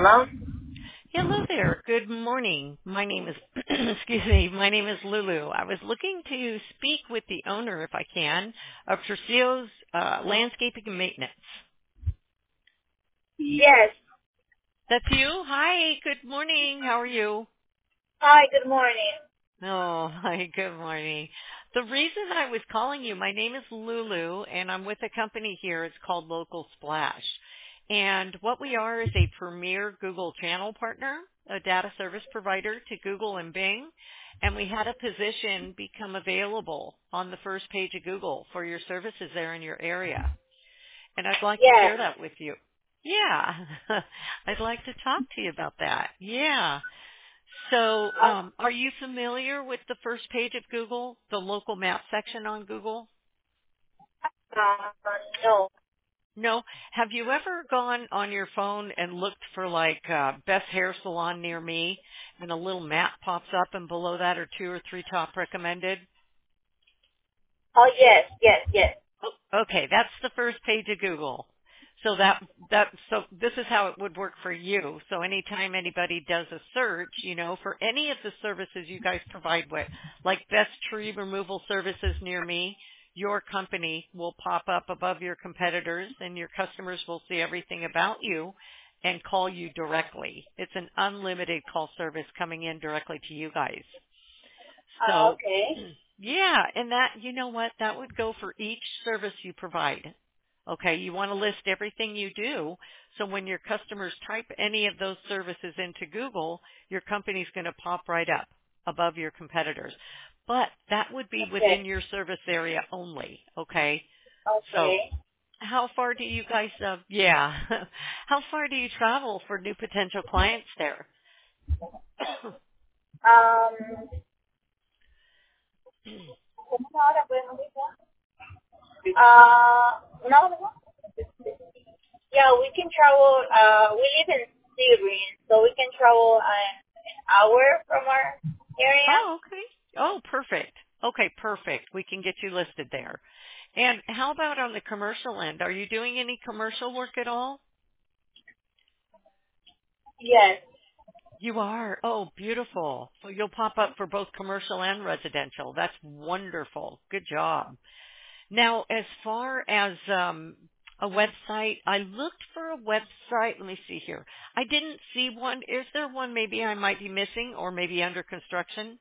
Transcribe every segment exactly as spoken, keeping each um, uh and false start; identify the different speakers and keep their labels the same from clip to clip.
Speaker 1: Hello?
Speaker 2: Hello there. Good morning. My name is, excuse me, my name is Lulu. I was looking to speak with the owner, if I can, of Tercio's uh, Landscaping and Maintenance.
Speaker 1: Yes.
Speaker 2: That's you? Hi, good morning. How are you?
Speaker 1: Hi, good morning.
Speaker 2: Oh, hi, good morning. The reason I was calling you, my name is Lulu, and I'm with a company here. It's called Local Splash. And what we are is a premier Google channel partner, a data service provider to Google and Bing. And we had a position become available on the first page of Google for your services there in your area. And I'd like to
Speaker 1: Yes.
Speaker 2: share that with you. Yeah, I'd like to talk to you about that. Yeah. So,
Speaker 1: Uh,
Speaker 2: um, are you familiar with the first page of Google, the local map section on Google?
Speaker 1: uh, no.
Speaker 2: No. Have you ever gone on your phone and looked for like uh, best hair salon near me, and a little map pops up, and below that are two or three top recommended?
Speaker 1: Oh, yes, yes, yes.
Speaker 2: Oh, okay, that's the first page of Google. So that that so this is how it would work for you. So anytime anybody does a search, you know, for any of the services you guys provide with, like best tree removal services near me, your company will pop up above your competitors, and your customers will see everything about you and call you directly. It's an unlimited call service coming in directly to you guys.
Speaker 1: Uh,
Speaker 2: So,
Speaker 1: okay.
Speaker 2: yeah, and that, you know what, that would go for each service you provide. Okay, you want to list everything you do, so when your customers type any of those services into Google, your company's going to pop right up above your competitors. But that would be
Speaker 1: Okay.
Speaker 2: within your service area only, okay? So,
Speaker 1: Okay.
Speaker 2: how far do you guys, uh, yeah, how far do you travel for new potential clients there?
Speaker 1: Um, uh, no. Yeah, we can travel, uh, we live in Sebring, so we can travel an, an hour from our area.
Speaker 2: Oh, okay. Oh, perfect. Okay, perfect. We can get you listed there. And how about on the commercial end? Are you doing any commercial work at all?
Speaker 1: Yes.
Speaker 2: You are. Oh, beautiful. So you'll pop up for both commercial and residential. That's wonderful. Good job. Now, as far as um, a website, I looked for a website. Let me see here. I didn't see one. Is there one maybe I might be missing or maybe under construction?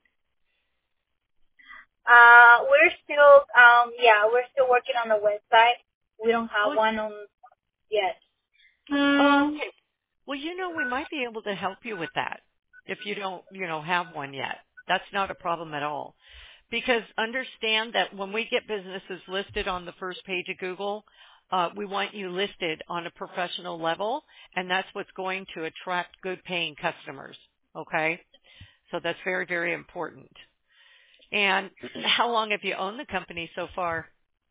Speaker 1: Uh, we're still, um, yeah, we're still working on the website. We don't have
Speaker 2: Oh,
Speaker 1: one on yet.
Speaker 2: oh,
Speaker 1: Mm.
Speaker 2: okay. Well, you know, we might be able to help you with that if you don't, you know, have one yet. That's not a problem at all. Because understand that when we get businesses listed on the first page of Google, uh, we want you listed on a professional level, and that's what's going to attract good paying customers. Okay? So that's very, very important. And how long have you owned the company so far?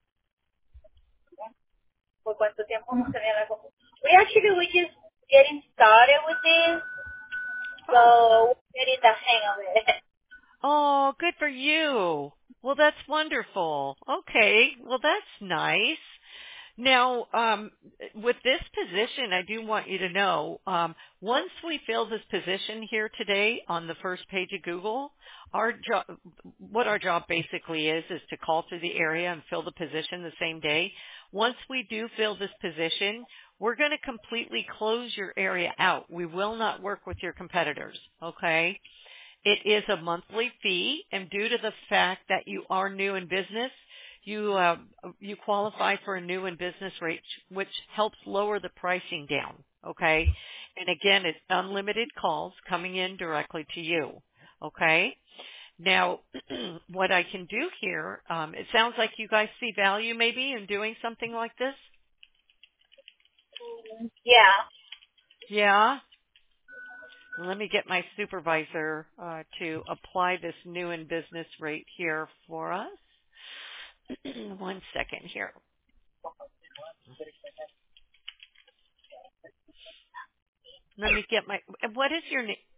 Speaker 1: ¿Por cuánto tiempo hemos tenido la compu- We actually, we just getting started with this,
Speaker 2: Oh.
Speaker 1: so we're getting the hang of it.
Speaker 2: Oh, good for you. Well, that's wonderful. Okay. Well, that's nice. Now, um, with this position, I do want you to know, um, once we fill this position here today on the first page of Google, our job, what our job basically is, is to call through the area and fill the position the same day. Once we do fill this position, we're going to completely close your area out. We will not work with your competitors, okay? It is a monthly fee, and due to the fact that you are new in business, you uh, you qualify for a new in business rate, which helps lower the pricing down. Okay, and again, it's unlimited calls coming in directly to you. Okay. Now, what I can do here, um, it sounds like you guys see value maybe in doing something like this.
Speaker 1: Yeah.
Speaker 2: Yeah. Let me get my supervisor uh, to apply this new in business rate here for us. One second here. Let me get my. What is your name?